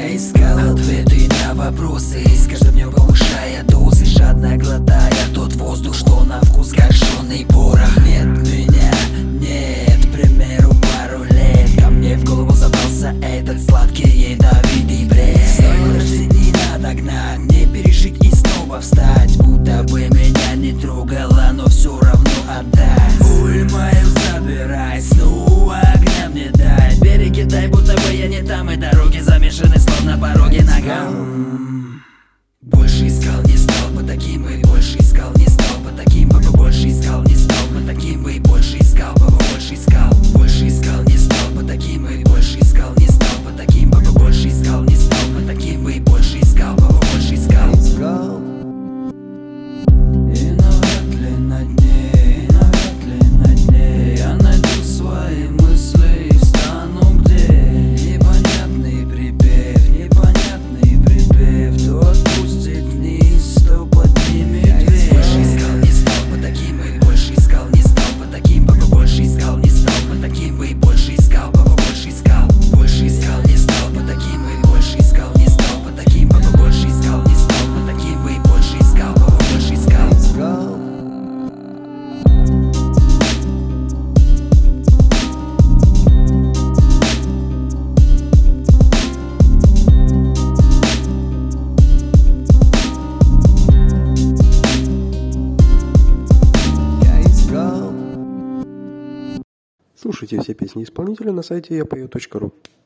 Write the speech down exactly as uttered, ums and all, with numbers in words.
Я искал ответы на вопросы, с каждым днем повышая дозы, жадно глотая тот воздух, что на вкус гашеный порох. Нет меня, нет, к примеру, пару лет ко мне в голову забрался этот сладкий ядовитый бред. Стоило не надо гнать, не пережить и снова встать, будто бы меня не трогало, но все равно отдать. Боль мою забирай, снова огня мне дай, перекидай, будто бы я не там, и дороги замешаны, словно пороги ногам. Больше искал, не стал бы таким, и больше искал, не стал бы таким, бы больше искал, не стал бы таким, и больше искал, бы больше искал, больше искал, не стал бы таким, и больше искал, не стал бы таким, бы больше искал, не стал бы таким, и больше искал, бы больше искал. И навряд ли на дне, и навряд ли на дне я найду свои мысли и встану, где непонятный припев, непонятный припев, то отпустит вниз, то поднимет вверх. Больше искал, не стал бы таким, и больше искал, не стал бы таким, бы больше искал, не стал бы таким, и больше искал, бы больше искал, больше искал, не стал бы таким, и больше искал, не стал бы таким, бы больше искал, не стал бы таким, и больше искал, бы больше искал. Слушайте все песни исполнителя на сайте я пою точка ру.